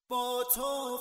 با تو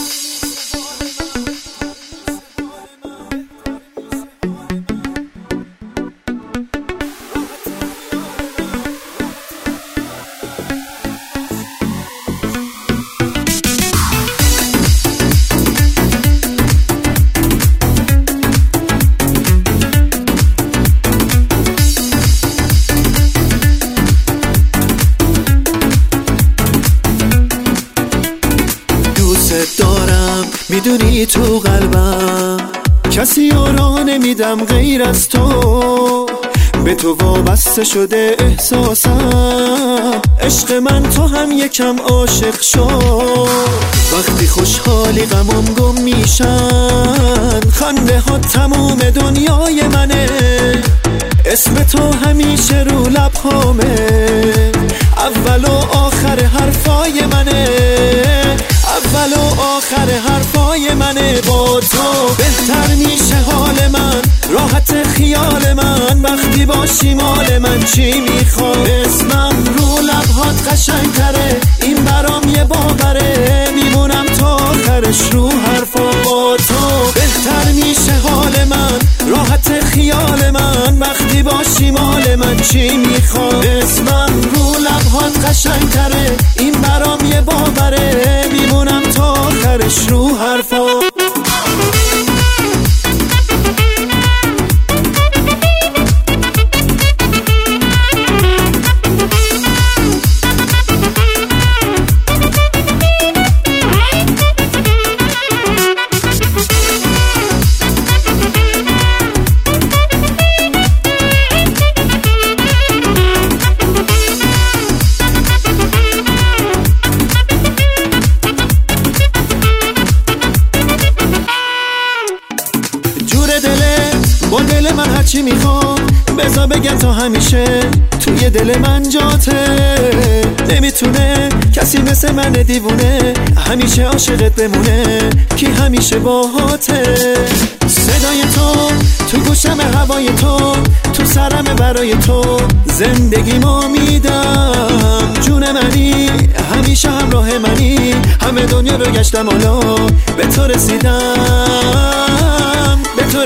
دارم، میدونی تو قلبم کسی را نمیدم غیر از تو. به تو وابسته شده احساسم، عشق من تو هم یکم عاشق شو. وقتی خوشحالی غمم گم میشن، خنده ها تموم دنیای منه. اسم تو همیشه رو لبهامه، اول و آخر حرفای منه. اول و آخر حرفای منه. با تو بهتر میشه حال من، راحت خیال من. وقتی باشی مال من چی میخوام؟ اسمم رو لبهات قشنگ تره، این برام یه باوره. میمونم تا آخرش رو حرفا. با تو بهتر میشه حال من، راحت خیال من. وقتی باشی مال من چی میخوام؟ اسمم رو لبهات قشنگ تره، این برام یه باوره. میمونم تا آخرش رو حرفا. با دل من هرچی میخوام بذار بگم تا همیشه توی دل من جاته. نمیتونه کسی مثل من دیوونه همیشه عاشقت بمونه، کی همیشه باهاته. صدای تو گوشم، هوای تو سرم، برای تو زندگی ما میدم. جون منی همیشه همراه منی، همه دنیا رو گشتم حالا به تو رسیدم.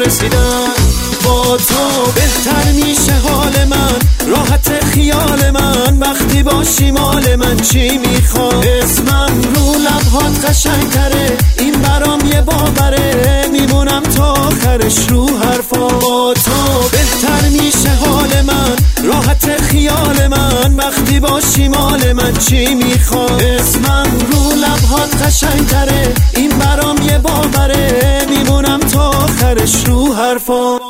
با تو بهتر میشه حال من، راحت خیال من. وقتی باشی مال من چی میخوام؟ اسمم رو لبهات قشنگ تره، این برام یه باوره. میمونم تا آخرش رو حرفا. با تو بهتر میشه حال من، راحت خیال من. وقتی باشی مال من چی میخوام؟ اسمم رو لبهات قشنگ تره، این برام یه باوره. میمونم تا آخرش رو حرفا.